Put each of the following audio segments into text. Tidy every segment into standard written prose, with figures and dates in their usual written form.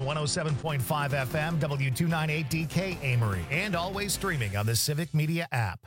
107.5 FM, W298DK Amory, and always streaming on the Civic Media app.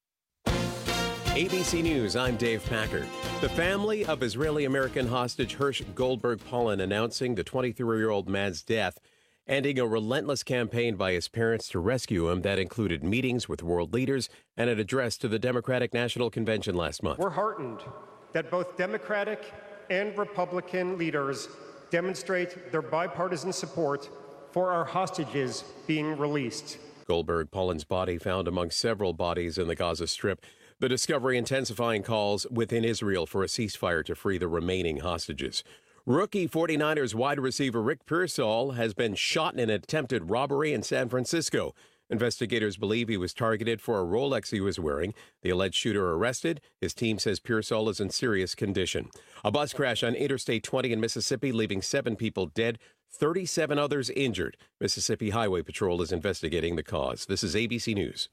ABC News, I'm Dave Packard. The family of Israeli-American hostage Hersh Goldberg Polin announcing the 23-year-old man's death, ending a relentless campaign by his parents to rescue him that included meetings with world leaders and an address to the Democratic National Convention last month. We're heartened that both Democratic and Republican leaders demonstrate their bipartisan support for our hostages being released. Goldberg Polin's body found among several bodies in the Gaza Strip. The discovery intensifying calls within Israel for a ceasefire to free the remaining hostages. Rookie 49ers wide receiver Rick Pearsall has been shot in an attempted robbery in San Francisco. Investigators believe he was targeted for a Rolex he was wearing. The alleged shooter arrested. His team says Pearsall is in serious condition. A bus crash on Interstate 20 in Mississippi, leaving 7 people dead, 37 others injured. Mississippi Highway Patrol is investigating the cause. This is ABC News.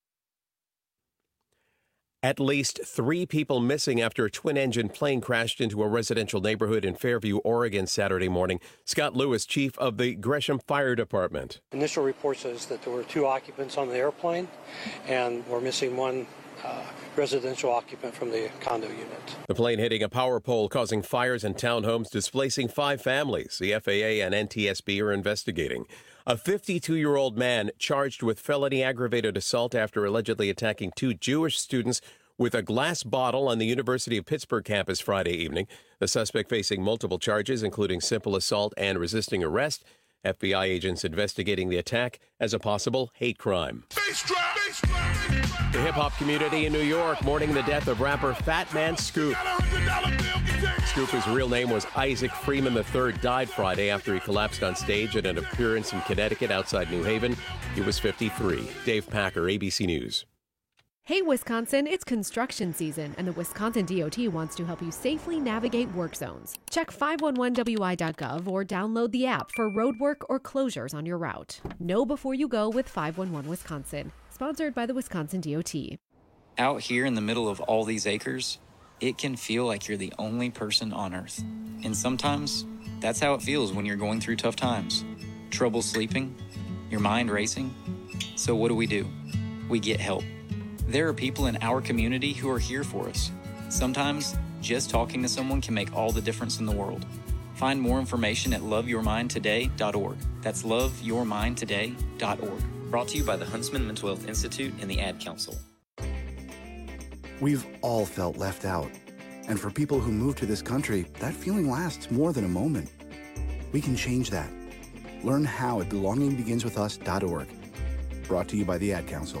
At least 3 people missing after a twin-engine plane crashed into a residential neighborhood in Fairview, Oregon, Saturday morning. Scott Lewis, chief of the Gresham Fire Department. Initial report says that there were 2 occupants on the airplane, and we're missing 1 residential occupant from the condo unit. The plane hitting a power pole, causing fires in townhomes, displacing 5 families. The FAA and NTSB are investigating. A 52-year-old man charged with felony aggravated assault after allegedly attacking 2 Jewish students with a glass bottle on the University of Pittsburgh campus Friday evening. The suspect facing multiple charges, including simple assault and resisting arrest. FBI agents investigating the attack as a possible hate crime. The hip-hop community in New York mourning the death of rapper Fat Man Scoop. Scoop, whose real name was Isaac Freeman III, died Friday after he collapsed on stage at an appearance in Connecticut outside New Haven. He was 53. Dave Packer, ABC News. Hey, Wisconsin, it's construction season, and the Wisconsin DOT wants to help you safely navigate work zones. Check 511wi.gov or download the app for roadwork or closures on your route. Know before you go with 511 Wisconsin, sponsored by the Wisconsin DOT. Out here in the middle of all these acres, it can feel like you're the only person on Earth. And sometimes, that's how it feels when you're going through tough times. Trouble sleeping, your mind racing. So what do? We get help. There are people in our community who are here for us. Sometimes, just talking to someone can make all the difference in the world. Find more information at loveyourmindtoday.org. That's loveyourmindtoday.org. Brought to you by the Huntsman Mental Health Institute and the Ad Council. We've all felt left out. And for people who move to this country, that feeling lasts more than a moment. We can change that. Learn how at belongingbeginswithus.org. Brought to you by the Ad Council.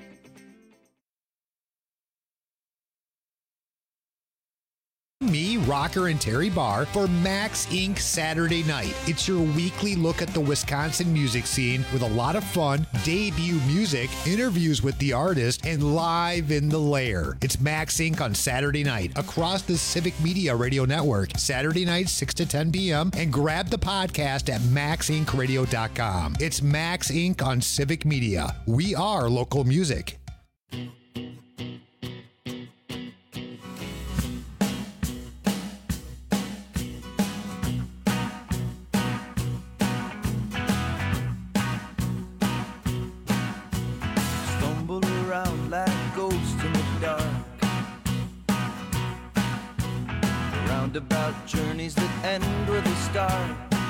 Me, Rocker, and Terry Barr for Max Inc. Saturday Night. It's your weekly look at the Wisconsin music scene with a lot of fun, debut music, interviews with the artist, and live in the lair. It's Max Inc. on Saturday night across the Civic Media Radio Network, Saturday night, 6 to 10 p.m., and grab the podcast at maxincradio.com. It's Max Inc. on Civic Media. We are local music. About journeys that end with a start,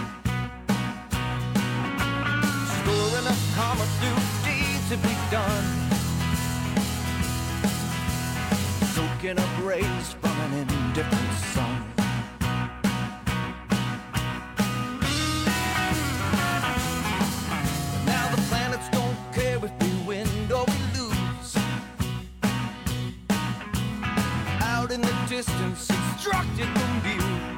storing up karma through deeds to be done, soaking up rays from an indifferent sun. Now the planets don't care if we win or we lose. Out in the distance, obstructed from view,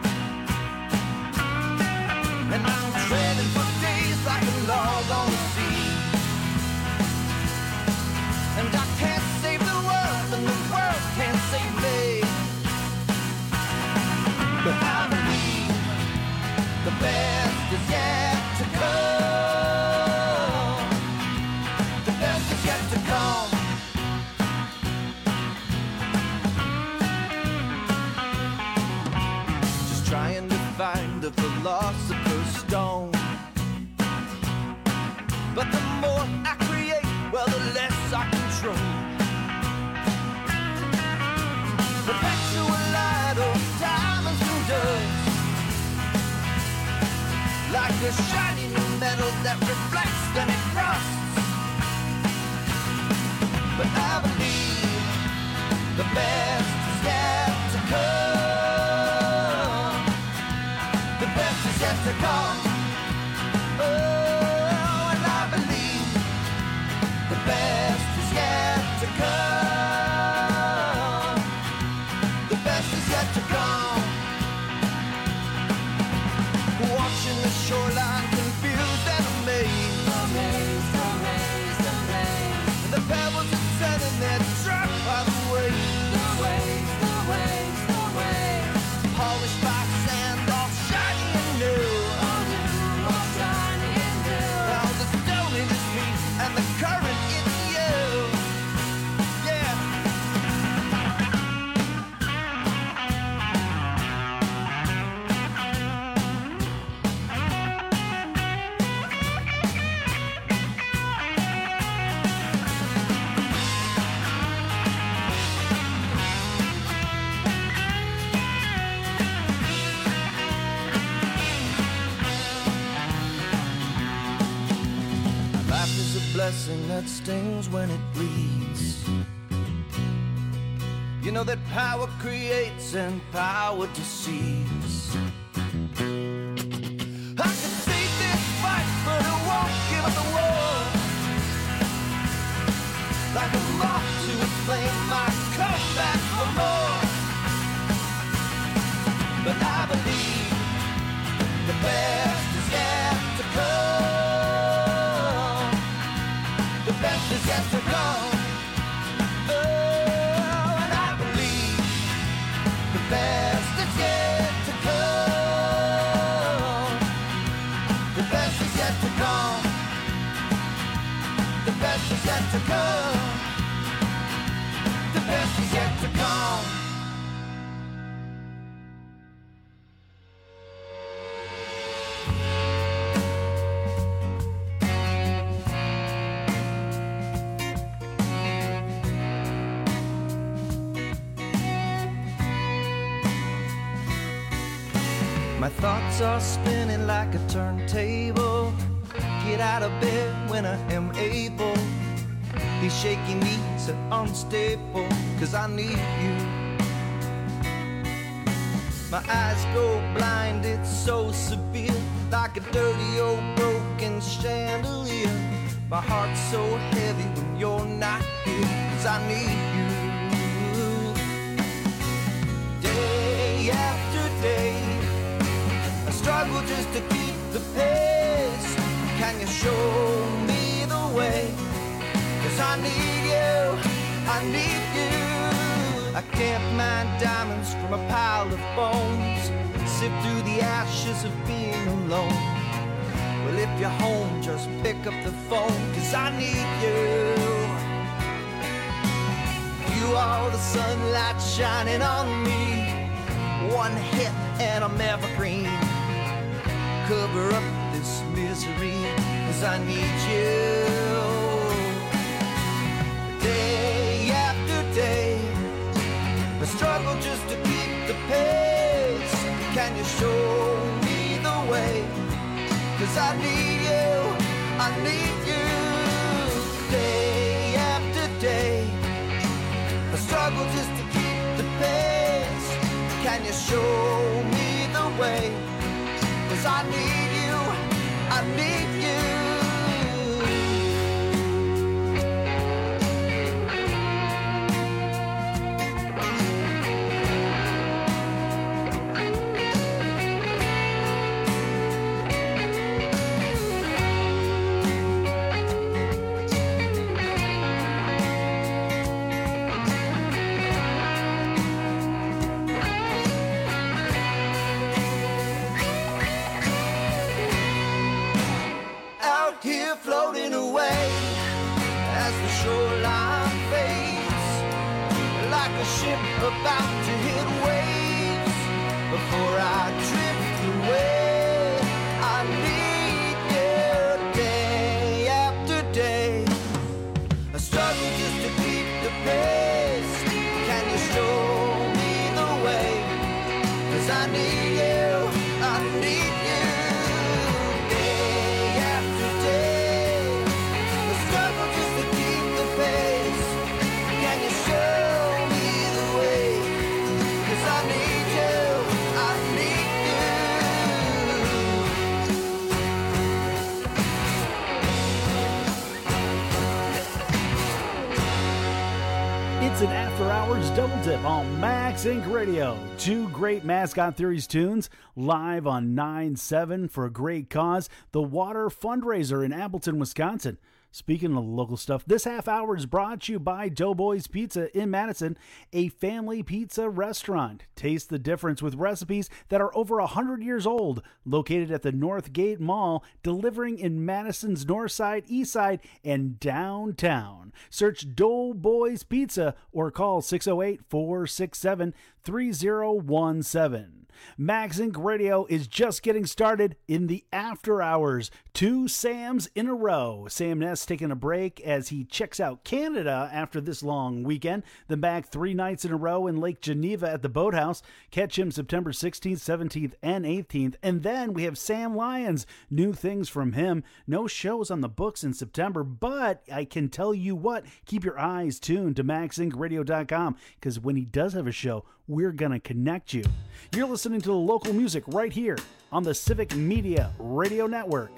and I'm treading for days like a log on the sea, and I can't save the world and the world can't save me. like a shiny new metal that reflects when it rusts. But I believe the best is yet to come. The best is yet to come. Oh, and I believe the best is yet to come. The best is yet to come. Watching the shoreline confused and amazed. Amazed, amazed, amazed. And the pebbles are sending their truck by the waves. The waves, the waves, the waves. Polished by sand, all shiny and new. All new, all shiny and new. Now the stone in his feet and the current in you. Yeah. Life is a blessing that stings when it bleeds. You know that power creates and power deceives. I can see this fight, but I won't give up the war. Like a moth to a flame, I come back for more. But I believe the best is yet to come. The best is yet to come. Oh, and I believe the best is yet to come. The best is yet to come. The best is yet to come. The best is yet to come. My thoughts are spinning like a turntable. Get out of bed when I am able. These shaky knees are unstable, 'cause I need you. My eyes go blind, it's so severe. Like a dirty old broken chandelier. My heart's so heavy when you're not here, 'cause I need you. Day after day, I struggle just to keep the pace. Can you show me the way? 'Cause I need you, I need you. I can't mine diamonds from a pile of bones. Sift through the ashes of being alone. Well, if you're home, just pick up the phone, 'cause I need you. You are the sunlight shining on me. One hit and I'm evergreen. Cover up this misery, 'cause I need you. Day after day, I struggle just to keep the pace. Can you show me the way? 'Cause I need you, I need you. Day after day, I struggle just to keep the pace. Can you show me the way? 'Cause I need you, I need you. Here floating away as the shoreline fades, like a ship about to hit waves. Before I drift away, I need you. Day after day, I struggle just to keep the pace. Can you show me the way? 'Cause I need you, I need you. It's an after-hours double dip on Max Inc. Radio. Two great Mascot Theories tunes live on 9/7 for a great cause, the Water Fundraiser in Appleton, Wisconsin. Speaking of local stuff, this half hour is brought to you by Doughboys Pizza in Madison, a family pizza restaurant. Taste the difference with recipes that are over 100 years old. Located at the Northgate Mall, delivering in Madison's North Side, East Side, and downtown. Search Doughboys Pizza or call 608-467-3017. Max Inc. Radio is just getting started in the after hours. Two Sams in a row. Sam Ness taking a break as he checks out Canada after this long weekend. Then back 3 nights in a row in Lake Geneva at the Boathouse. Catch him September 16th, 17th, and 18th. And then we have Sam Lyons. New things from him. No shows on the books in September, but I can tell you what, keep your eyes tuned to MaxIncRadio.com, because when he does have a show, we're going to connect you. You're listening to the local music right here on the Civic Media Radio Network.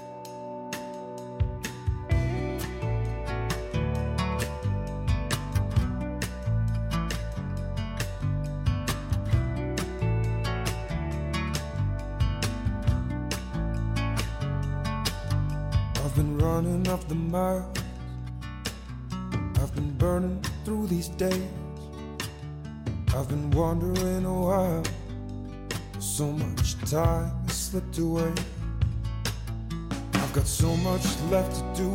I've been running off the miles, I've been burning through these days. I've been wondering a while, so much time has slipped away. I've got so much left to do,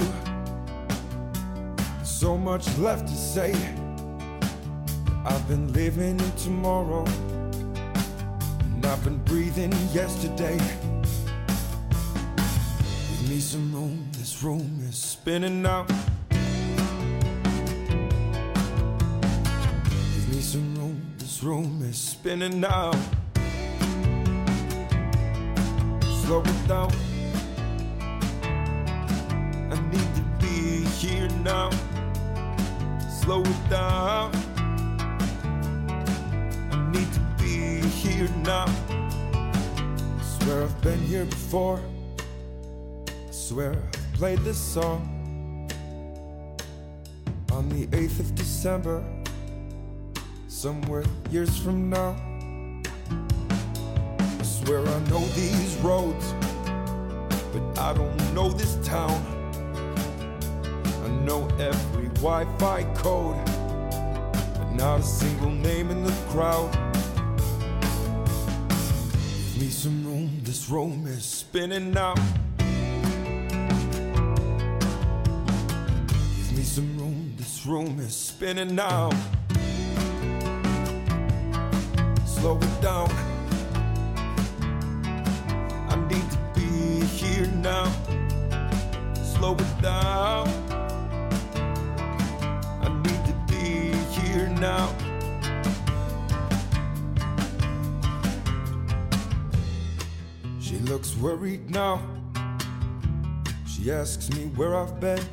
so much left to say. I've been living in tomorrow, and I've been breathing yesterday. Give me some room, this room is spinning now. Give me some room, this room is spinning now. Slow it down, I need to be here now. Slow it down, I need to be here now. I swear I've been here before, I swear I've played this song on the 8th of December, somewhere years from now. I swear I know these roads, but I don't know this town. I know every Wi-Fi code, but not a single name in the crowd. Give me some room, this room is spinning now. Give me some room, this room is spinning now. Slow it down, I need to be here now. Slow it down, I need to be here now. She looks worried now. She asks me where I've been.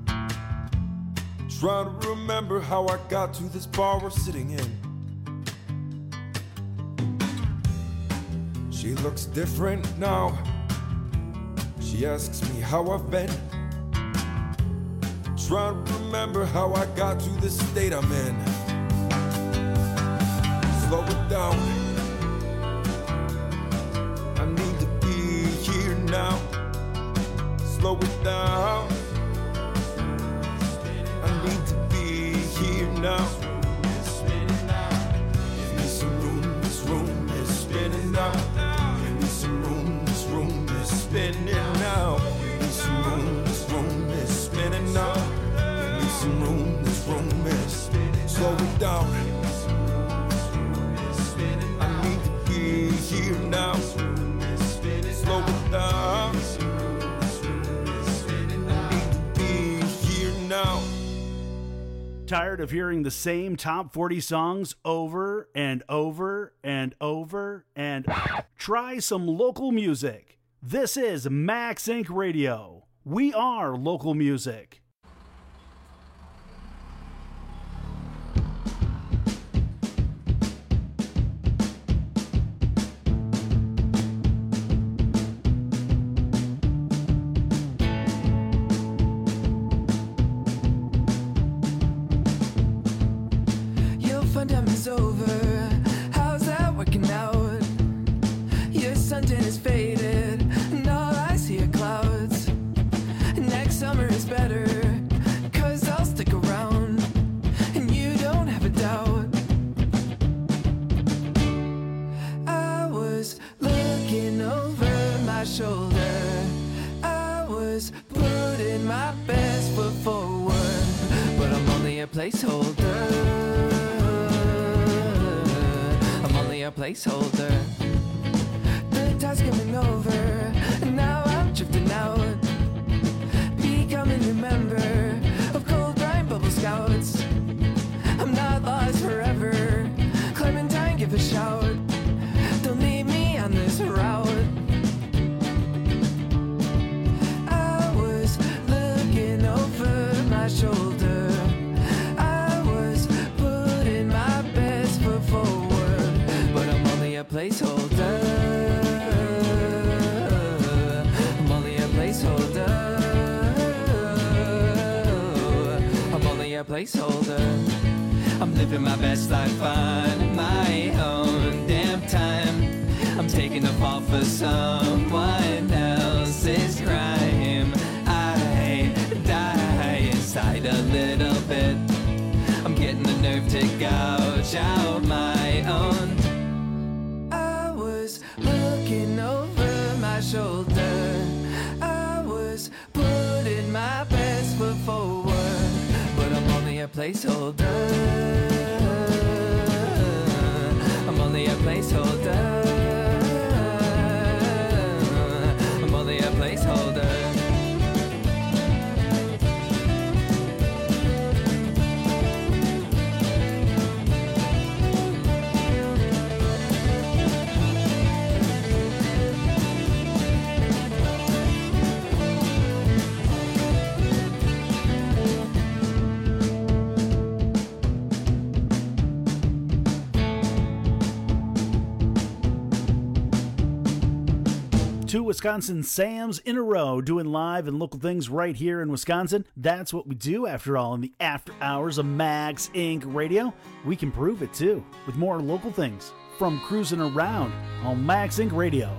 Trying to remember how I got to this bar we're sitting in. She looks different now. She asks me how I've been. Trying to remember how I got to this state I'm in. Slow it down, I need to be here now. Slow it down, I need to be here now. Give me some room, this room is spinning now. Give me some room, this room is spinning now. Give me some room, this room is spinning now. Give me some room, this room is spinning. Slow it down, I need to be here now. Slow it down, I need to be here now. Tired of hearing the same top 40 songs over and over and over and try some local music? This is Max Inc. Radio. We are local music. placeholder. I'm only a placeholder. The tide's coming over, and now I'm drifting out, becoming a member of cold brine bubble scouts. I'm not lost forever. Clementine, give a shout. Don't leave me on this route. I was looking over my shoulder. I was putting my best foot forward, but I'm only a placeholder. I'm only a placeholder. I'm only a placeholder. I'm living my best life on my own damn time. I'm taking the fall for someone else's crime. I die inside a little bit. I'm getting the nerve to gouge out my own. I was looking over my shoulder. I was putting my best foot forward, but I'm only a placeholder. I'm only a placeholder. I'm only a placeholder. Two Wisconsin Sams in a row doing live and local things right here in Wisconsin. That's what we do, after all, in the after hours of Max Inc. Radio. We can prove it, too, with more local things from cruising around on Max Inc. Radio.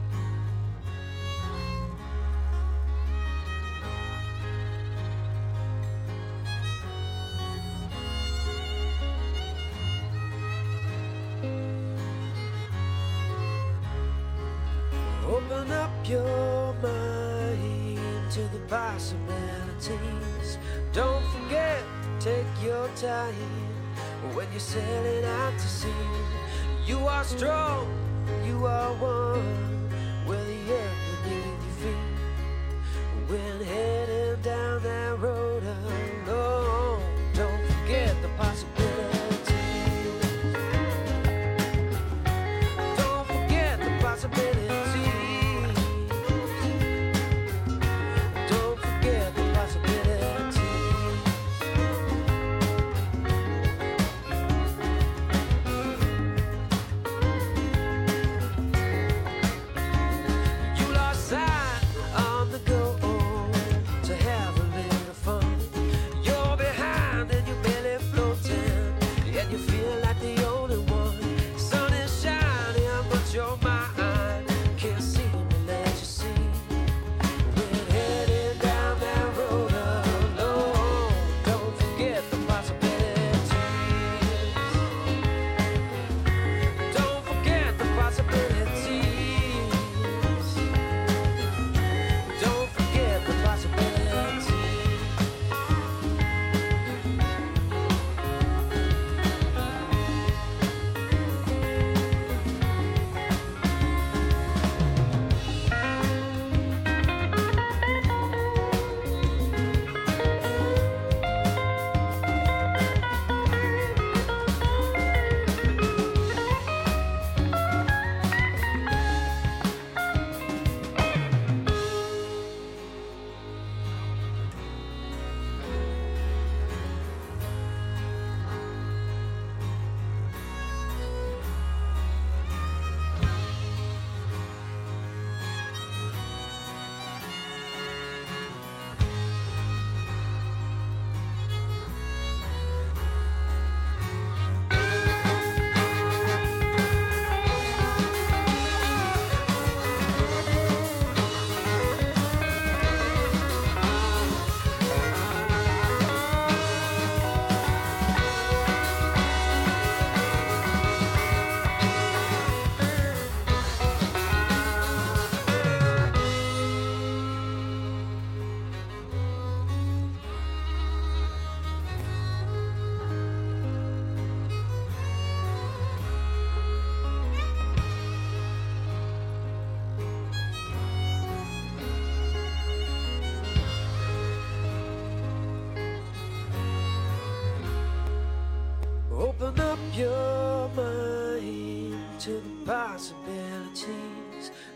Open up your mind to the possibilities. Don't forget to take your time when you're sailing out to sea. You are strong, you are one, where the earth beneath your feet. When heading down that road alone, don't forget the possibilities. Don't forget the possibilities.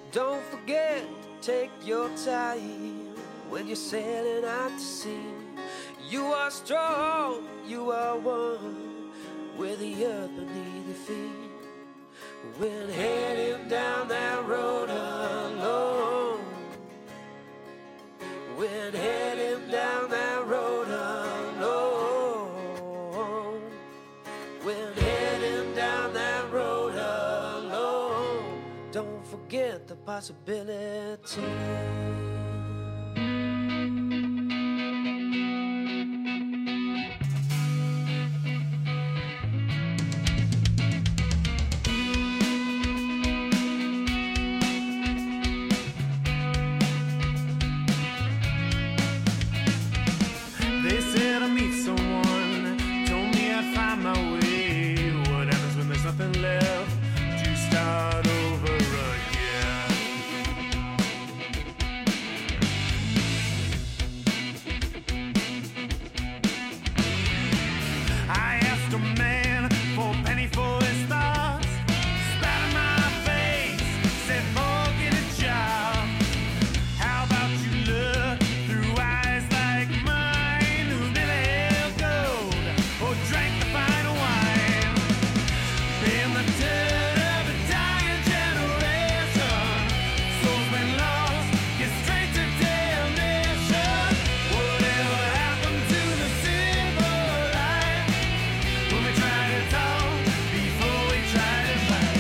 Don't forget to take your time when you're sailing out to sea. You are strong, you are one with the earth beneath your feet. When heading down that road alone, when heading down that road alone, when heading down that road alone, don't forget the possibility. They said I'd meet someone, told me I'd find my way. What happens when there's nothing left to start over again? I asked a man for a penny for his thoughts, spat in my face, said forget a job. How about you look through eyes like mine, who never held gold or drank the final wine? Been the dirt of a dying generation, souls been lost, get straight to damnation. Whatever happened to the simple life when we try to talk before we try to fight?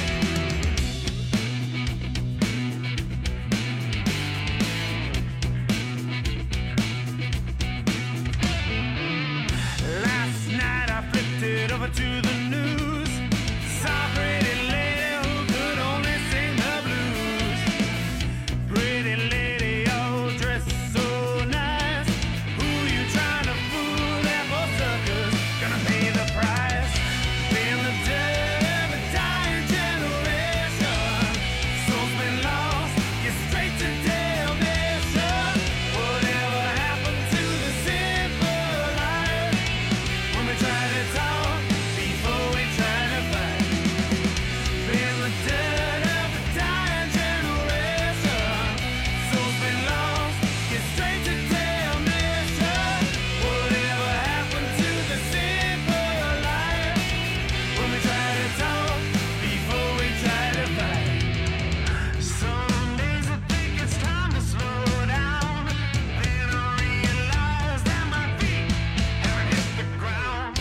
Last night I flipped it over to the news. Saw a pretty lady who could only sing the blues. Pretty lady, all dressed so nice. Who you trying to fool? They're both suckers, gonna pay the price. Been the dirt of a dying generation, souls been lost, get straight to damnation. Whatever happened to the simple life when we try to talk before we try to fight? Been the dirt of a dying generation, souls been lost, get straight to damnation. Whatever happened to the simple life when we try to talk before we try to fight? Some days I think it's time to slow down, then I realize that my feet haven't hit the ground.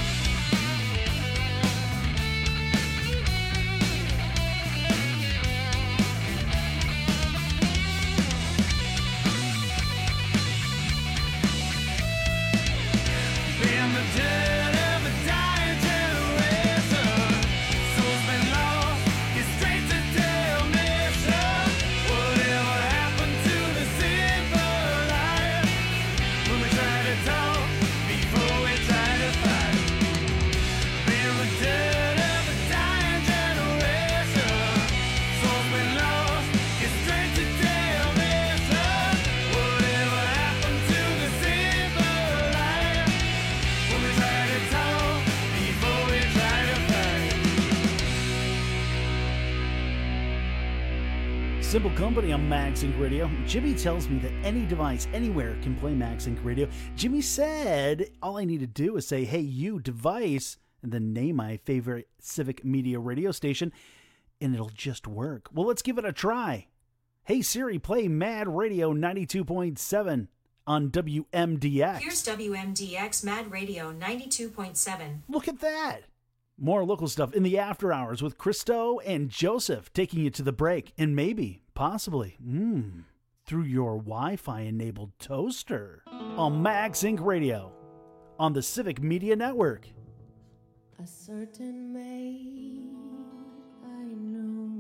Been the dirt of a dying generation, souls been lost, get straight to damnation. Whatever happened to the simple life when we try to talk before we try to fight? Been the dirt of a dying generation, souls been lost, get straight to damnation. Whatever happened to the simple life when we try to talk before we try to fight? Simple Company on Max Inc. Radio. Jimmy tells me that any device anywhere can play Max Inc. Radio. Jimmy said all I need to do is say, hey, you device, and then name my favorite Civic Media radio station, and it'll just work. Well, let's give it a try. Hey, Siri, play Mad Radio 92.7 on WMDX. Here's WMDX Mad Radio 92.7. Look at that. More local stuff in the after hours with Christo and Joseph taking you to the break, and maybe, possibly, through your Wi-Fi enabled toaster on Max Inc. Radio on the Civic Media Network. A certain maid I know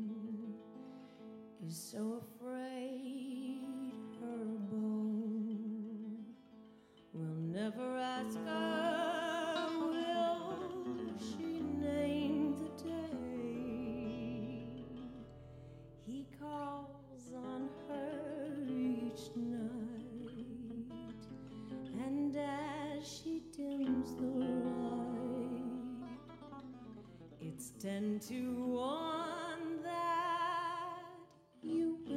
is so afraid her beau will never ask her, will she name the day he calls on her each night, and as she dims the light, it's 10 to 1 that you will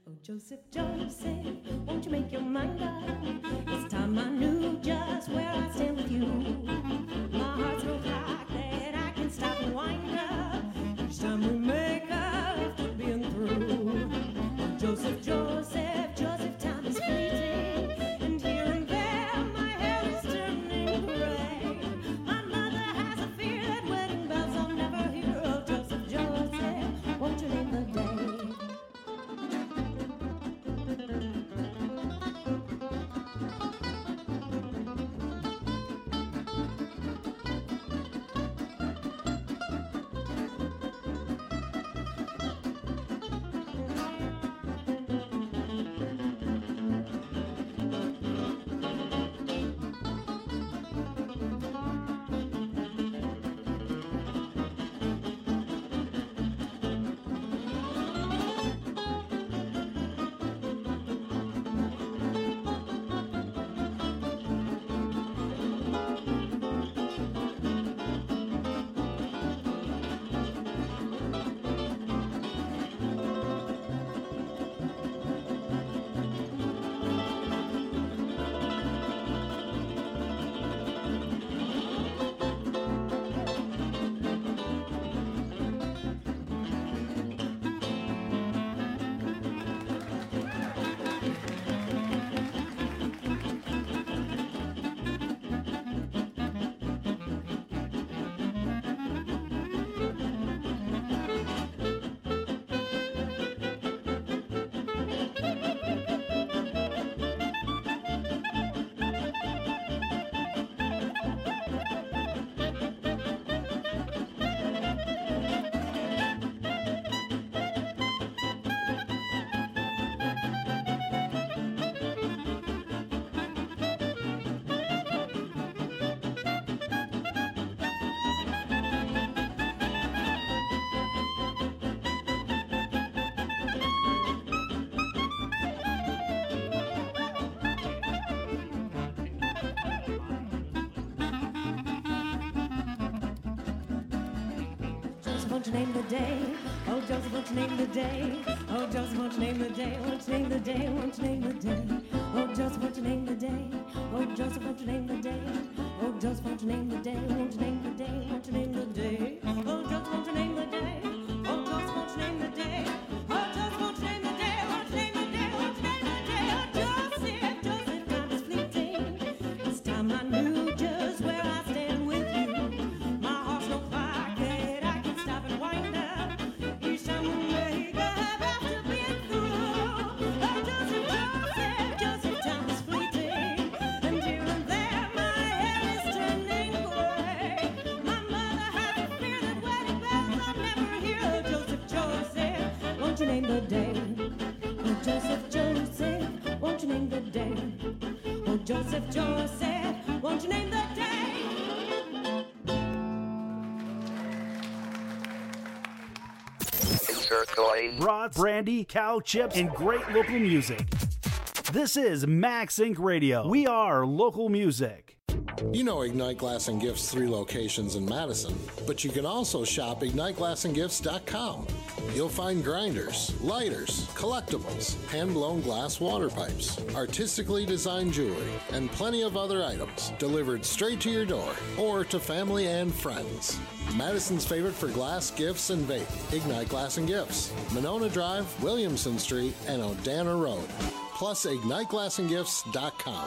Oh, Joseph, Joseph, won't you make your mind up? It's time I knew just where I stand with you. My heart's no clock that I can stop and wind up. Each time we make up after being through. Oh, Joseph, Joseph, Joseph, time is fleeting. And here and there, my hair is turning gray. My mother has a fear that wedding bells I'll never hear. Oh, Joseph, Joseph, won't you name the day? Won't you name the day? Oh, Joseph, won't you name the day? Oh, Joseph, won't you name the day? Won't you name the day? Won't you name the day? Oh, Joseph, won't you name the day? Oh, Joseph, won't you name the day? Oh, Joseph, won't you name the day? Won't you name the day? Won't you name the day? Oh, Joseph, won't you name the day? Oh, Joseph, won't you name the day? Oh, Joseph, won't you name the day? Won't you name the day? Won't you name the day? Oh, Joseph, Joseph, time is fleeting. This time I knew just where I stand with you. My heart's no clock that I can stop and wind up. Each time we make up after being through. Oh, Joseph, Joseph, Joseph, time is fleeting. And here and there, my hair is turning gray. My mother has a fear that wedding bells I'll never hear. Oh, Joseph, Joseph, won't you name the day? Oh, Joseph, Joseph, won't you name the day? Oh, Joseph, Joseph, won't you name the day? Brats, brandy, cow chips, and great local music. This is Max Inc. Radio. We are local music. You know Ignite Glass and Gifts 3 locations in Madison, but you can also shop IgniteGlassandGifts.com. You'll find grinders, lighters, collectibles, hand-blown glass water pipes, artistically designed jewelry, and plenty of other items delivered straight to your door or to family and friends. Madison's favorite for glass, gifts, and vape, Ignite Glass and Gifts, Monona Drive, Williamson Street, and Odana Road. Plus, IgniteGlassandGifts.com.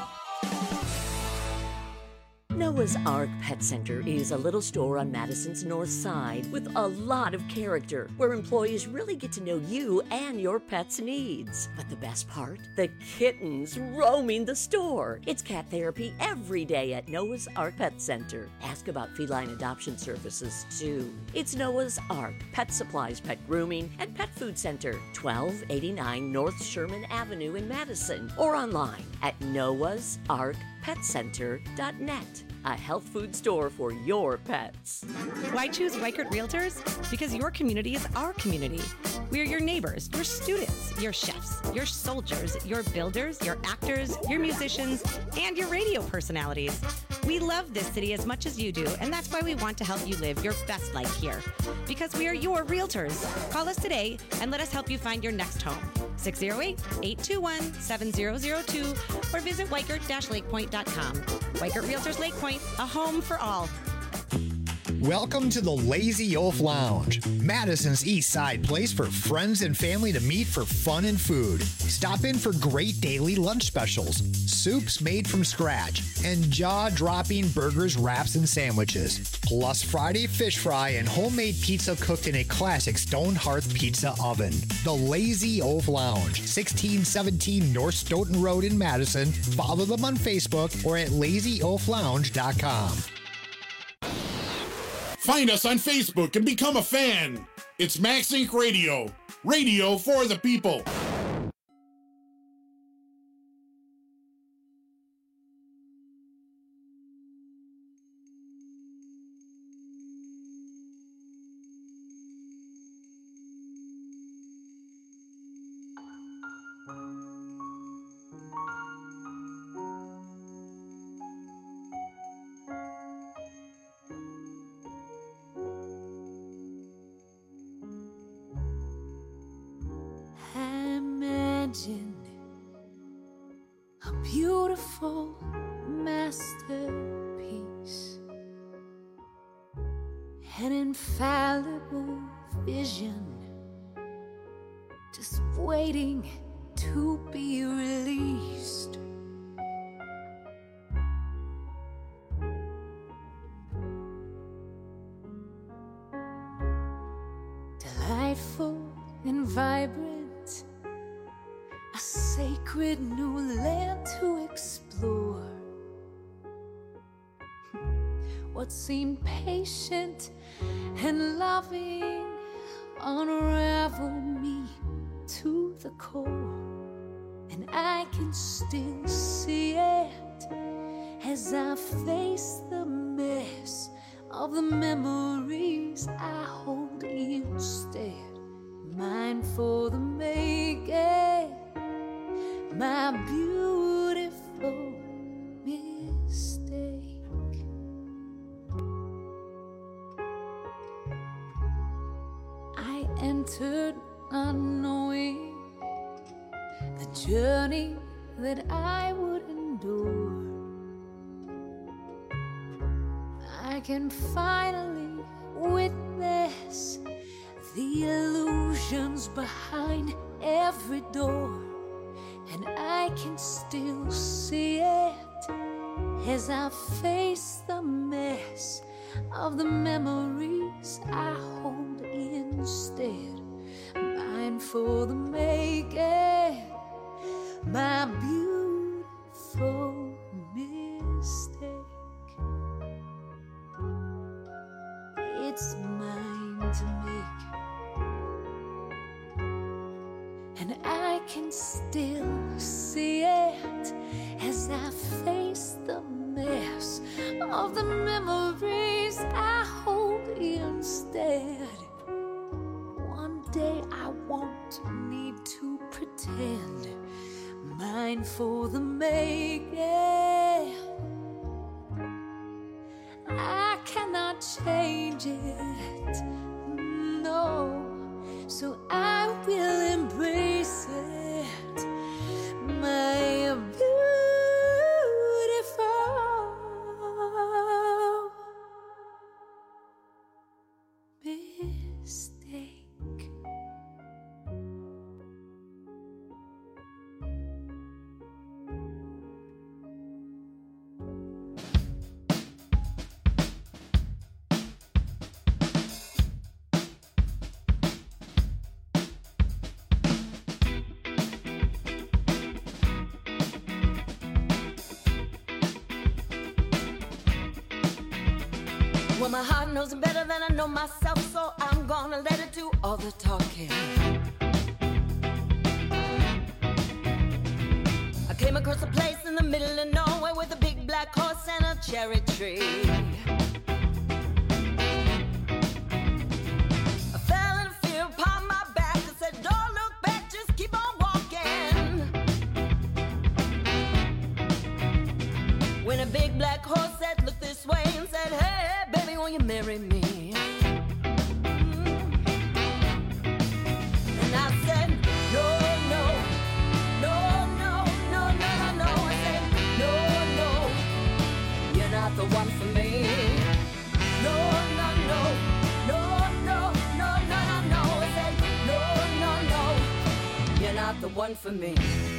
Noah's Ark Pet Center is a little store on Madison's north side with a lot of character, where employees really get to know you and your pet's needs. But the best part? The kittens roaming the store. It's cat therapy every day at Noah's Ark Pet Center. Ask about feline adoption services, too. It's Noah's Ark Pet Supplies, Pet Grooming, and Pet Food Center, 1289 North Sherman Avenue in Madison, or online at noahsarkpetcenter.net. A health food store for your pets. Why choose Weichert Realtors? Because your community is our community. We are your neighbors, your students, your chefs, your soldiers, your builders, your actors, your musicians, and your radio personalities. We love this city as much as you do, and that's why we want to help you live your best life here. Because we are your realtors. Call us today and let us help you find your next home. 608-821-7002 or visit Weikert-lakepoint.com. Weikert Realtors Lake Point, a home for all. Welcome to the Lazy Oaf Lounge, Madison's East Side place for friends and family to meet for fun and food. Stop in for great daily lunch specials, soups made from scratch, and jaw-dropping burgers, wraps, and sandwiches. Plus Friday fish fry and homemade pizza cooked in a classic stone hearth pizza oven. The Lazy Oaf Lounge, 1617 North Stoughton Road in Madison. Follow them on Facebook or at lazyoaflounge.com. Find us on Facebook and become a fan. It's Max Inc. Radio. Radio for the people. A beautiful masterpiece, an infallible vision, just waiting to be released. Delightful and vibrant, a sacred new land to explore. What seemed patient and loving unraveled me to the core, and I can still see it as I face the mess of the memories I hold instead. Mine for the making, my beautiful mistake. I entered not knowing the journey that I would endure. I can finally witness the illusions behind every door, and I can still see it as I face the mess of the memories I hold instead. Mine for the making, my beautiful mistake. It's mine to make, and I can still see it as I face the mess of the memories I hold instead. One day I won't need to pretend. Mine for the making, I cannot change it, no, so I will embrace it. My beautiful mistake. Well, my heart knows it better than I know myself, so I'm gonna let it do all the talking. I came across a place in the middle of nowhere with a big black horse and a cherry tree. I fell in fear upon my back and said, don't look back, just keep on walking. When a big black horse said, look this way, and said, hey, baby, will you marry me? And I said, no, no, one for me.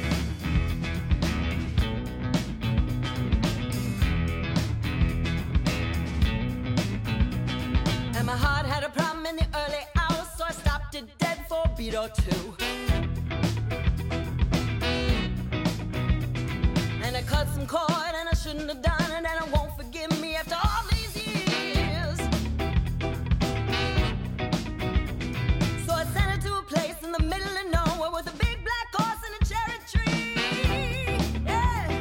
And my heart had a problem in the early hours, so I stopped it dead for a beat or two. And I cut some cord and I shouldn't have done it, and I won't forgive me after all these years. So I sent her to a place in the middle of nowhere with a big black horse and a cherry tree. Yeah.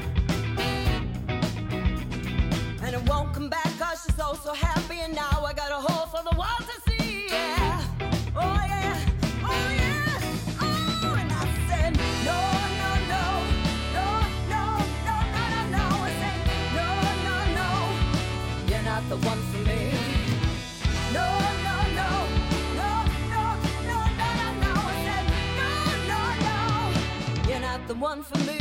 And it won't come back 'cause she's so happy, and now I got a hole for the world to see. Yeah. Oh yeah. Oh yeah. Oh, and I said no, no, no, no, no, no, no, no, no. I said no, no, no, you're not the one for me. No, no, no, no, no, no, no, no, no. I said no, no, no, you're not the one for me.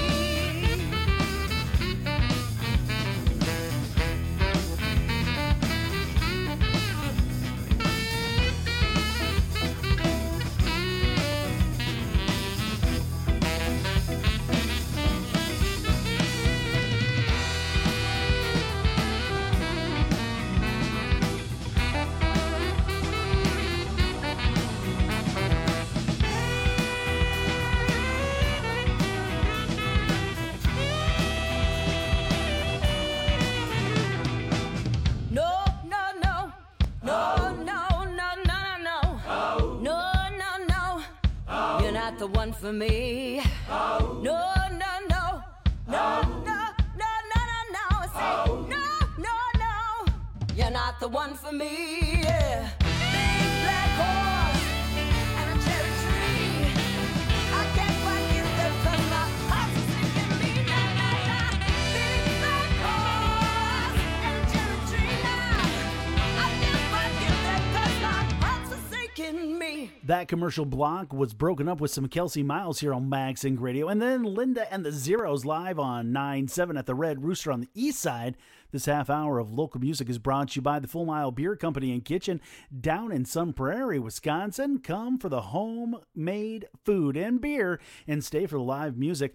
The one for me. No, no, no, no, no, no, no, no, no. I say no, no, no, you're not the one for me. Yeah. Big black horse and a cherry tree. I can't quite get there 'cause my heart's sinking me. Na, na, na. Big black horse and a cherry tree. Now I can't quite get there 'cause my heart's sinking me. That commercial block was broken up with some Kelsey Miles here on Max Inc. Radio, and then Linda and the Zeros live on 9/7 at the Red Rooster on the east side. This half hour of local music is brought to you by the Full Mile Beer Company and Kitchen down in Sun Prairie, Wisconsin. Come for the homemade food and beer and stay for the live music.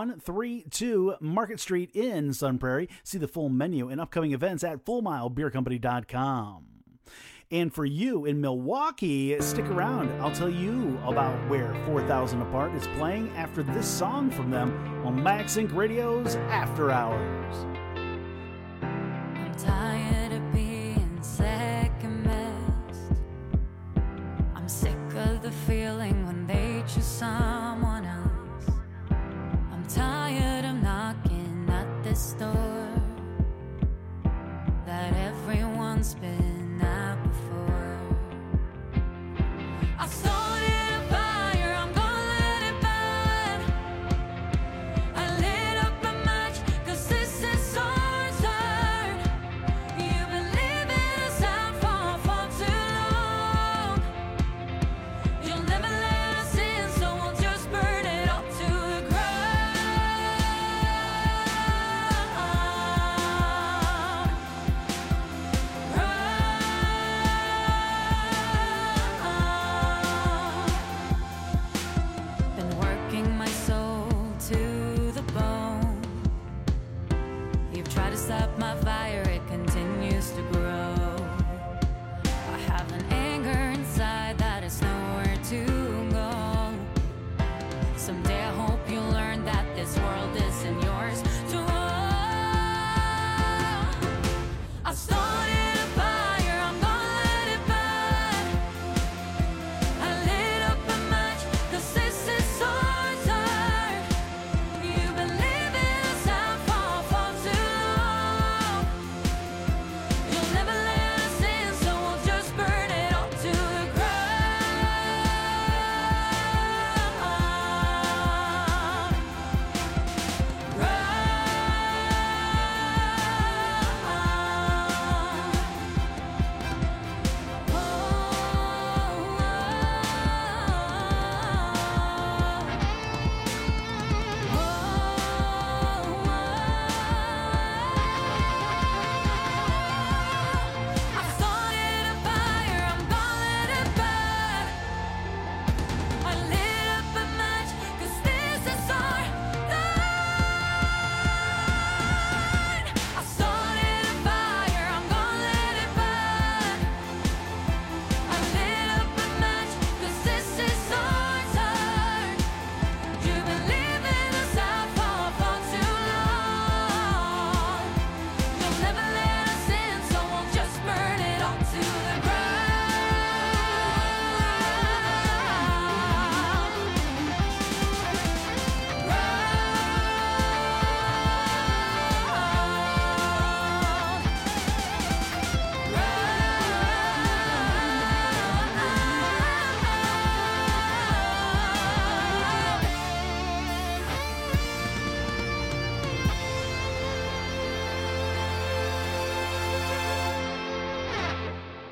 132 Market Street in Sun Prairie. See the full menu and upcoming events at fullmilebeercompany.com. And for you in Milwaukee, stick around. I'll tell you about where 4,000 Apart is playing after this song from them on Max Inc. Radio's After Hours. I'm tired of being second best. I'm sick of the feeling when they choose someone else. I'm tired of knocking at this door that everyone's been at before. I started a fire, I'm gonna let it burn. I lit up a match, 'cause this is so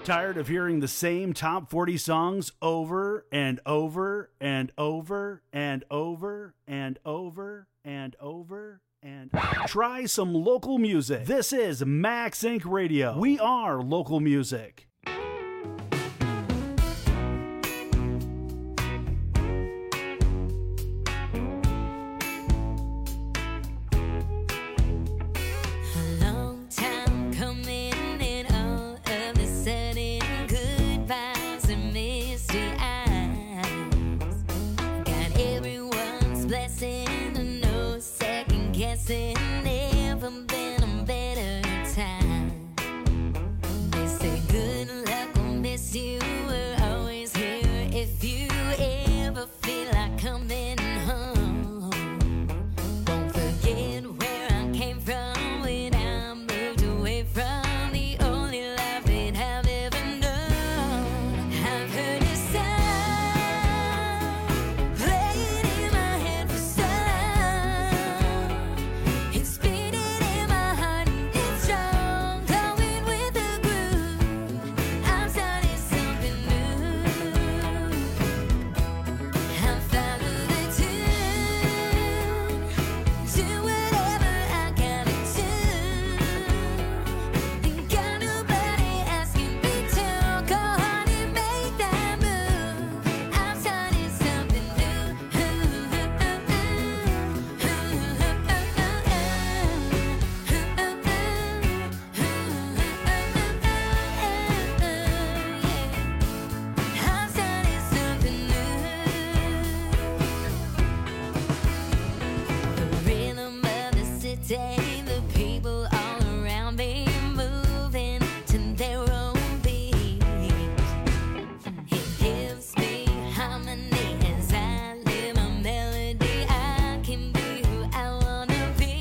Tired of hearing the same top 40 songs over and over and over and over and over and over and try some local music. This is Max Inc. Radio. We are local music. Never been a better time. They say good luck will miss you. We're always here if you ever feel like coming home. Won't forget where I came from when I moved away from the only life that I've ever known. I've heard a sound playing in my head for so long. It's beating in my heart and it's strong, going with the groove. I'm starting something new. I follow the tune, do whatever I gotta do. Ain't got nobody asking me to go on and make that move. I'm starting something new. I'm starting something new. The rhythm of the city, the people all around me moving to their own beat. It gives me harmony as I live my melody. I can be who I wanna be.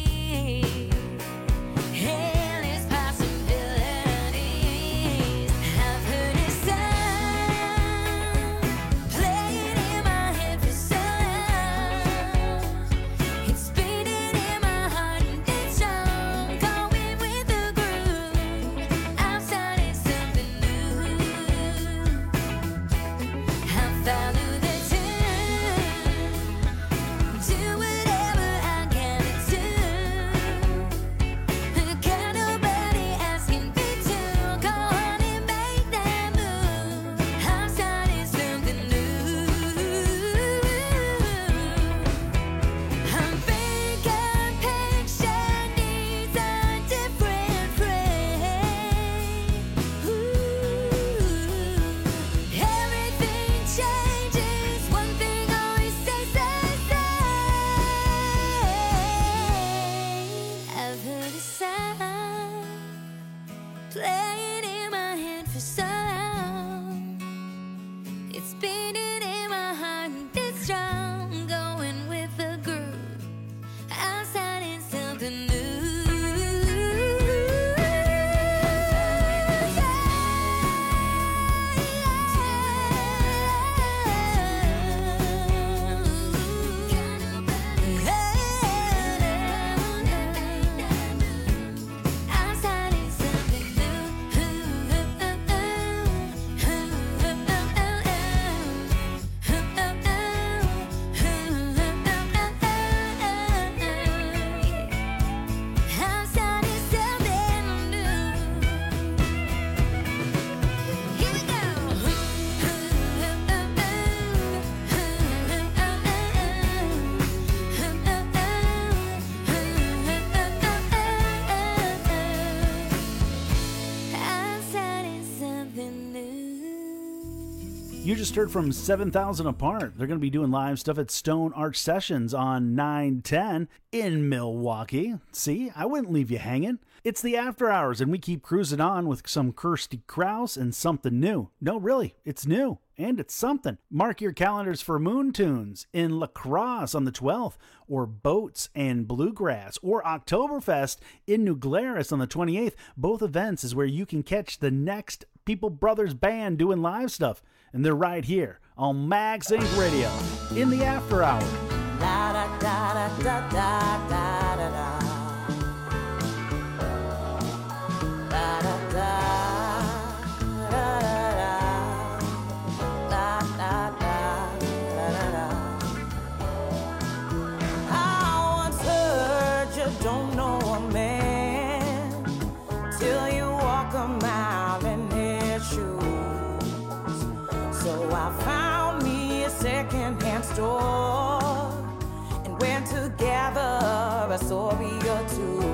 Endless possibilities. I've heard a sound playing in my head for so long. It's beating in my heart and it's strong, going with the groove. I'm starting something new. I follow the tune, do whatever I gotta do. Got nobody asking me to go on and make that move. I'm starting something new. I'm bigger picture needs a different frame. Everything changes, one thing always stays the same. I've heard a sound playing in my head for so long. It's beating in my heart and it's strong, going with the groove. I'm starting something new. I'm starting something I'm starting something new. Here we I'm starting something new. You just heard from 7,000 Apart. They're going to be doing live stuff at Stone Arch Sessions on 9/10 in Milwaukee. See, I wouldn't leave you hanging. It's the After Hours, and we keep cruising on with some Kirsty Krause and something new. No, really, it's new, and it's something. Mark your calendars for Moon Tunes in La Crosse on the 12th, or Boats and Bluegrass, or Oktoberfest in New Glarus on the 28th. Both events is where you can catch the next People Brothers Band doing live stuff, and they're right here on Max Inc. Radio in the After Hour. Da da da da da da da da da. Da da da da shore and went to gather a story or two.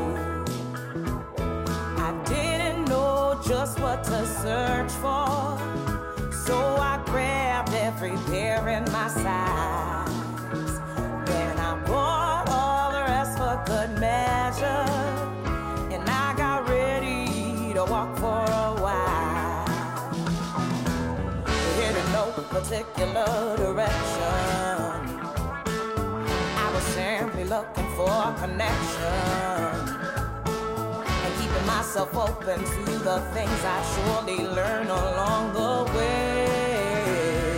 I didn't know just what to search for, so I grabbed every pair in my size. Then I bought all the rest for good measure, and I got ready to walk for a while. Headed no particular direction, I was simply looking for a connection, and keeping myself open to the things I surely learn along the way.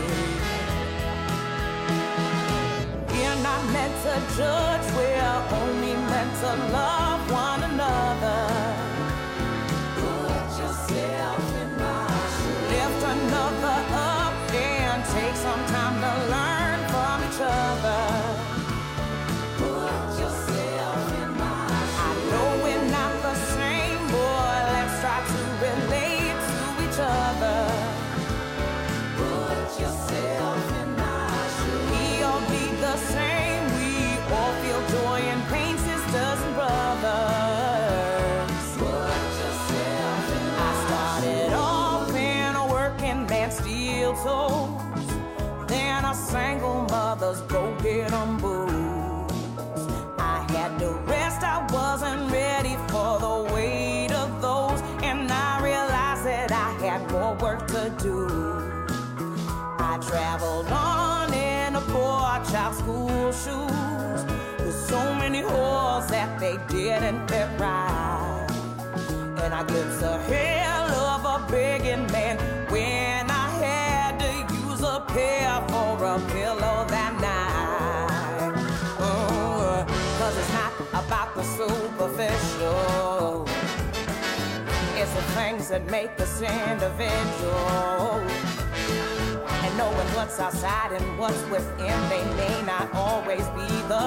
We're not meant to judge, we're only meant to love one another. Put yourself in my shoes. Lift another up and take some time to learn from each other. Put yourself in my shoes. I know we're not the same, boy, let's try to relate to each other. Put yourself in my shoes. We all bleed the same, we all feel joy and pain, sisters and brothers. Put yourself in my shoes. I started off in a working man's steel toes, then a single mother's go get 'em boots. I had to rest, I wasn't ready for the weight of those, and I realized that I had more work to do. I traveled on in a poor child's school shoes, with so many holes that they didn't fit right. And I glimpsed the hell of a begging man when I had to use a pair for a pillow that night. Cause it's not about the superficial, it's the things that make us individual. And knowing what's outside and what's within, they may not always be the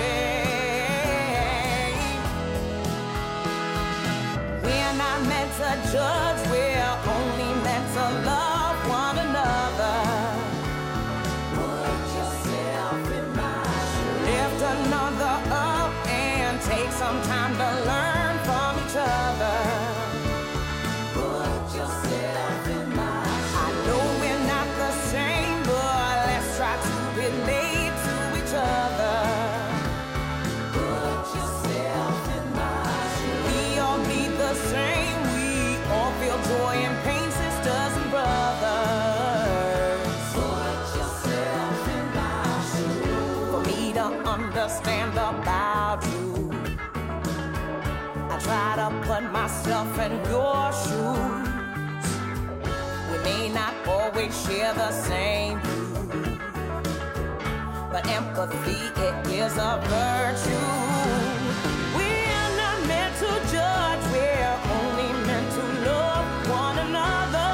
same. We're not meant to judge, we're only meant to love one another. Put yourself in my shoes. Lift another up and take some time to learn from each other. Put yourself in my shoes. I know we're not the same, but let's try to relate to each other. Put yourself in my shoes. We all bleed the same, we all feel joy and pain, sisters and brothers. Put yourself in my shoes. For me to understand about you, I try to put myself in your shoes. We may not always share the same view, but empathy, it is a virtue. We're not meant to judge, we're only meant to love one another.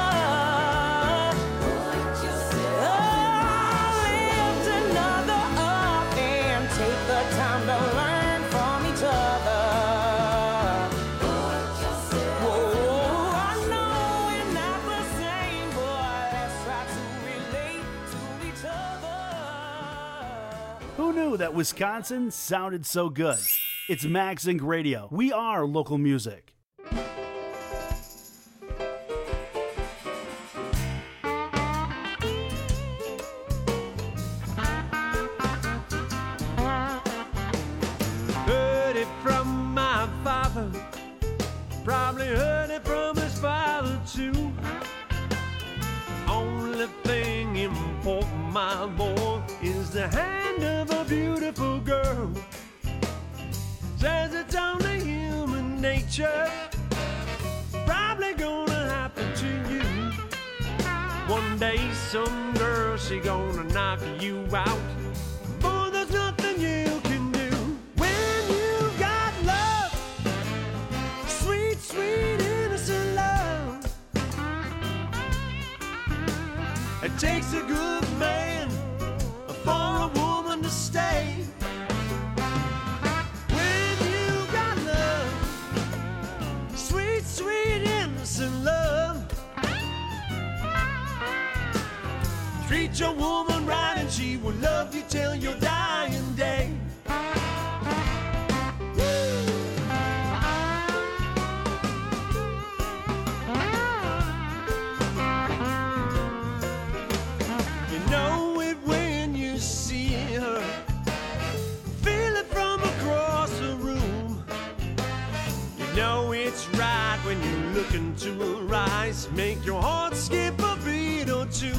Put yourself lift another up and take the time to learn from each other. Put yourself. Whoa, I know we're not the same, but let's try to relate to each other. Who knew that Wisconsin sounded so good? It's Max Inc. Radio. We are local music. Heard it from my father, probably heard it from his father too. Only thing important, my boy, is the hand of a beautiful girl. Says it's only human nature, probably gonna happen to you. One day some girl, she gonna knock you out. Boy, there's nothing you can do. When you got love, sweet, sweet, innocent love, it takes a good man for a woman to stay. When you got love, sweet, sweet, innocent love, treat your woman right and she will love you till your dying day. You know it when you see her, feel it from across the room. You know it's right when you look into her eyes, make your heart skip a beat or two.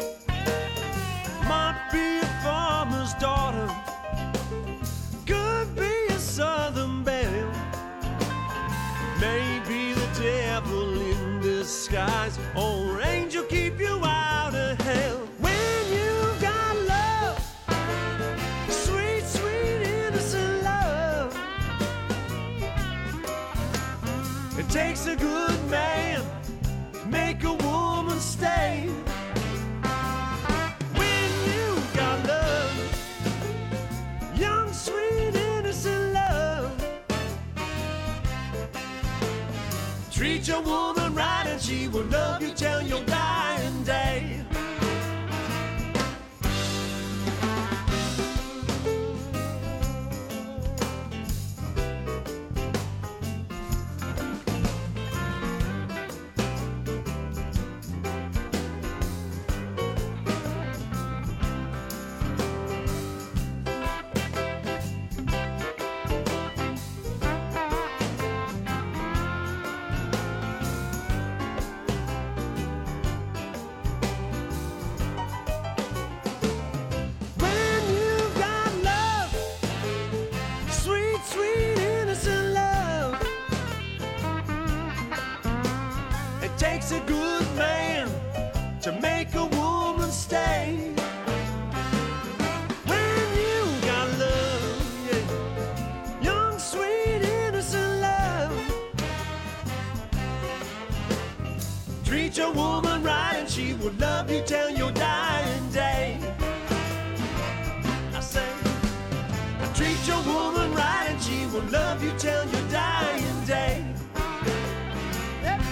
Might be a farmer's daughter, could be a southern belle, maybe the devil in disguise, or angel keep you out of hell. When you got love, sweet, sweet, innocent love, it takes a good man to make a woman stay. When you got love, young, sweet, innocent love, treat your woman right and she will love you till your dying day. When you got love, sweet, sweet, innocent love, it takes a good man to make a woman stay. When you got love, yeah, young, sweet, innocent love, treat your woman right and she will love you till your dying day. I say, treat your woman right and she will love you till your dying day. Yep.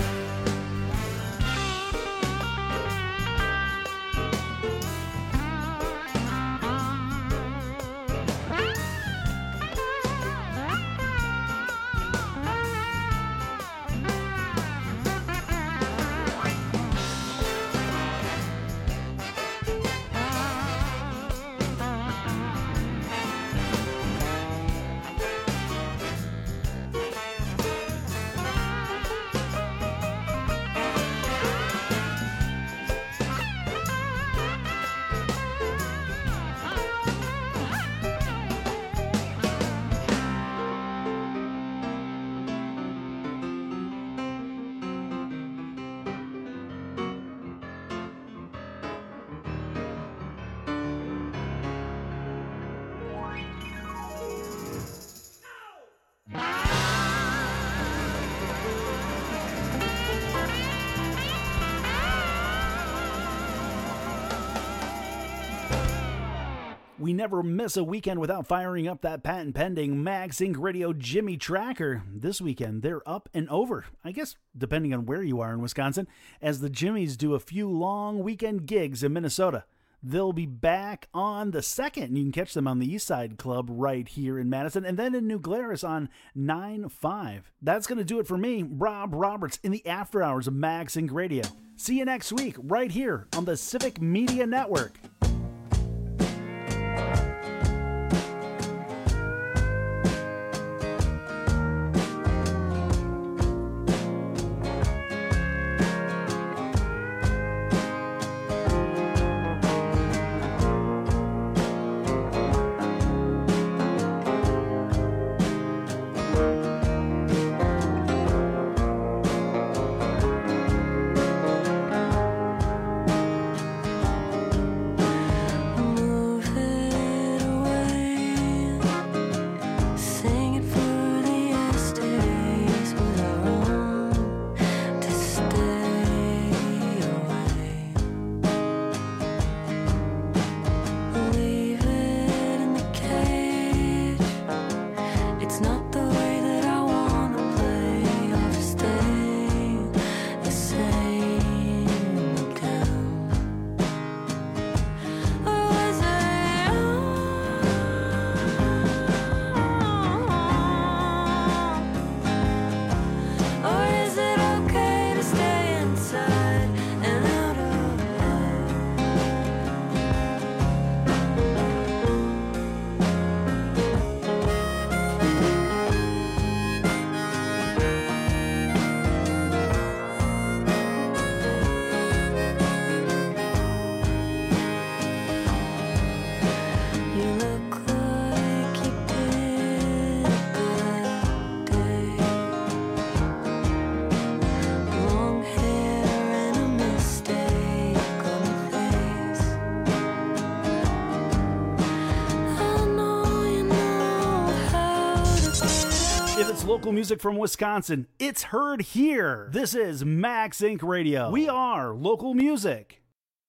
We never miss a weekend without firing up that patent pending Max Inc. Radio Jimmy Tracker. This weekend, they're up and over, I guess, depending on where you are in Wisconsin, as the Jimmies do a few long weekend gigs in Minnesota. They'll be back on the 2nd, and you can catch them on the East Side Club right here in Madison, and then in New Glarus on 9/5. That's going to do it for me, Rob Roberts, in the after hours of Max Inc. Radio. See you next week, right here on the Civic Media Network. If it's local music from Wisconsin, it's heard here. This is Max Inc. Radio. We are local music.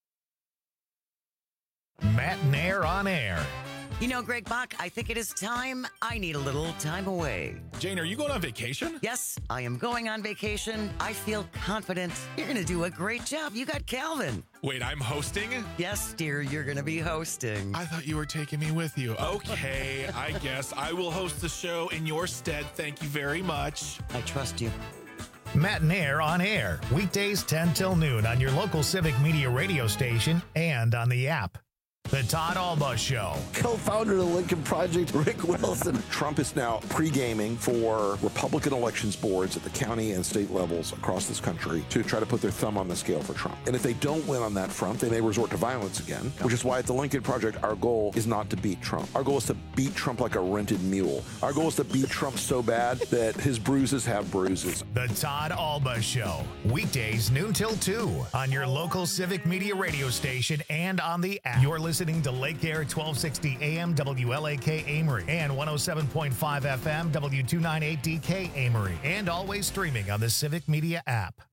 Matt Nair on air. You know, Greg Bach, I think it is time. I need a little time away. Jane, are you going on vacation? Yes, I am going on vacation. I feel confident. You're going to do a great job. You got Calvin. Wait, I'm hosting? Yes, dear, you're going to be hosting. I thought you were taking me with you. Okay, I guess I will host the show in your stead. Thank you very much. I trust you. Matt Nair on air. Weekdays 10 till noon on your local Civic Media radio station and on the app. The Todd Alba Show. Co-founder of the Lincoln Project, Rick Wilson. Trump is now pre-gaming for Republican elections boards at the county and state levels across this country to try to put their thumb on the scale for Trump. And if they don't win on that front, they may resort to violence again, which is why at the Lincoln Project, our goal is not to beat Trump. Our goal is to beat Trump like a rented mule. Our goal is to beat Trump so bad that his bruises have bruises. The Todd Alba Show. Weekdays noon till 2 on your local Civic Media radio station and on the app. You're listening to Lake Air 1260 AM WLAK Amory and 107.5 FM W298DK Amory, and always streaming on the Civic Media app.